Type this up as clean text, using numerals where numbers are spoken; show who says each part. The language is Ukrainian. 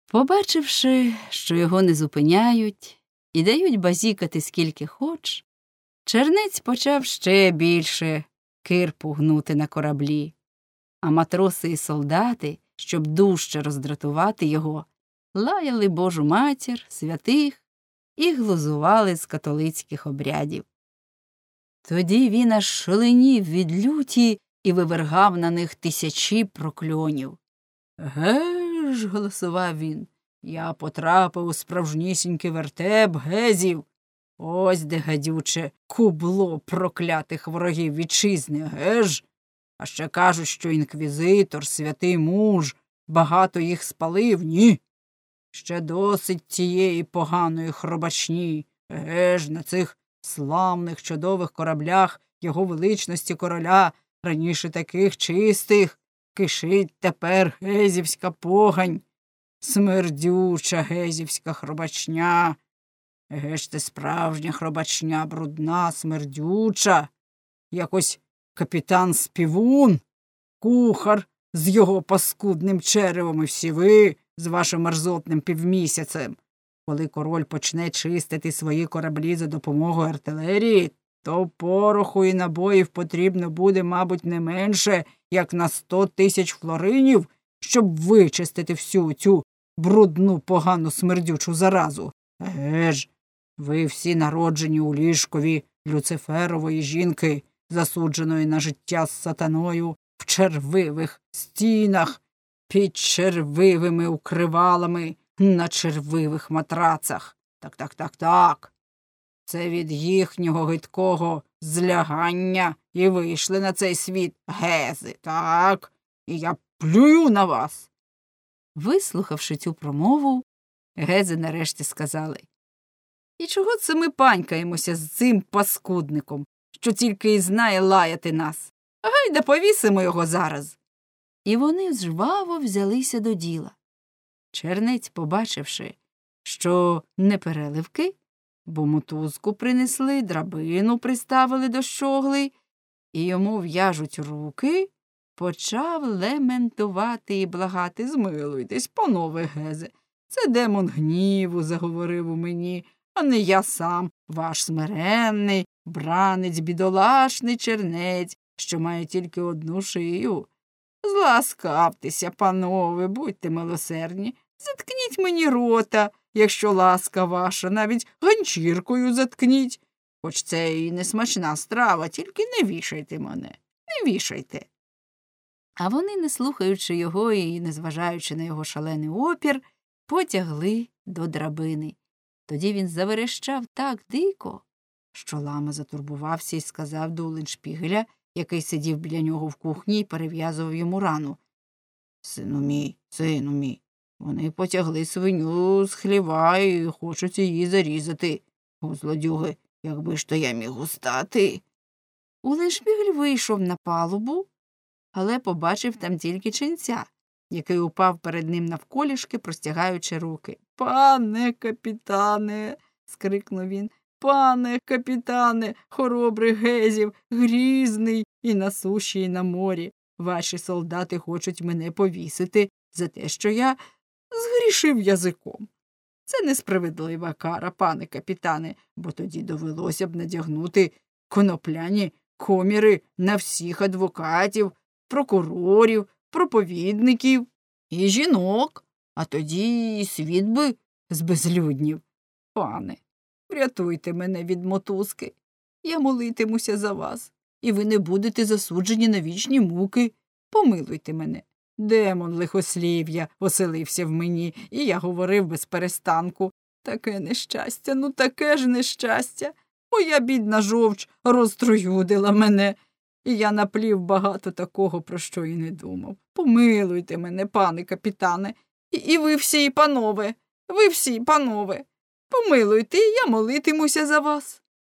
Speaker 1: Побачивши, що його не зупиняють і дають базікати скільки хоч, чернець почав ще більше кирпу гнути на кораблі, а матроси і солдати, щоб дужче роздратувати його, лаяли Божу матір, святих і глузували з католицьких обрядів. Тоді він аж шаленів від люті і вивергав на них тисячі прокльонів. «Ге ж», – голосував він, – «я потрапив у справжнісінький вертеп гезів. Ось де гадюче кубло проклятих ворогів вітчизни, ге ж? А ще кажуть, що інквізитор, святий муж, багато їх спалив, ні? Ще досить тієї поганої хробачні, ге ж, на цих славних чудових кораблях його величності короля, раніше таких чистих, кишить тепер гезівська погань, смердюча гезівська хробачня. Еге ж, це справжня хробачня, брудна, смердюча, якось капітан Співун, кухар з його паскудним черевом, і всі ви з вашим мерзотним півмісяцем. Коли король почне чистити свої кораблі за допомогою артилерії, то пороху і набоїв потрібно буде, мабуть, не менше, як на 100 000 флоринів, щоб вичистити всю цю брудну, погану, смердючу заразу. Еге ж, ви всі народжені у ліжкові Люциферової жінки, засудженої на життя з сатаною в червивих стінах, під червивими укривалами, на червивих матрацах. Так. Це від їхнього гидкого злягання і вийшли на цей світ гези, так? І я плюю на вас». Вислухавши цю промову, гези нарешті сказали: «І чого це ми панькаємося з цим паскудником, що тільки й знає лаяти нас? Гайда повісимо його зараз». І вони жваво взялися до діла. Чернець, побачивши, що не переливки, бо мотузку принесли, драбину приставили до щогли, і йому в'яжуть руки, почав лементувати і благати: «Змилуйтесь, панове гезе, це демон гніву заговорив у мені, а не я сам, ваш смиренний бранець, бідолашний чернець, що має тільки одну шию. Зласкавтеся, панове, будьте милосердні, заткніть мені рота, якщо ласка ваша, навіть ганчіркою заткніть. Хоч це і не смачна страва, тільки не вішайте мене, не вішайте». А вони, не слухаючи його і не зважаючи на його шалений опір, потягли до драбини. Тоді він заверещав так дико, що лама затурбувався і сказав до Улліншпігеля, який сидів біля нього в кухні і перев'язував йому рану: сину мій, вони потягли свиню з хліва і хочуть її зарізати. О, злодюги, якби ж то я міг устати». Улліншпігель вийшов на палубу, але побачив там тільки ченця, який упав перед ним навколішки, простягаючи руки. «Пане капітане!» – скрикнув він. «Пане капітане, хоробрий гезів, грізний і на суші, і на морі. Ваші солдати хочуть мене повісити за те, що я згрішив язиком. Це несправедлива кара, пане капітане, бо тоді довелося б надягнути конопляні коміри на всіх адвокатів, прокурорів, проповідників і жінок, а тоді і світ би збезлюднів. Пане, врятуйте мене від мотузки. Я молитимуся за вас, і ви не будете засуджені на вічні муки. Помилуйте мене. Демон лихослів'я оселився в мені, і я говорив без перестанку. Таке нещастя, таке ж нещастя. Моя бідна жовч розтроюдила мене, і я наплів багато такого, про що і не думав. Помилуйте мене, пане капітане, і ви всі, панове, помилуйте, і я молитимуся за вас».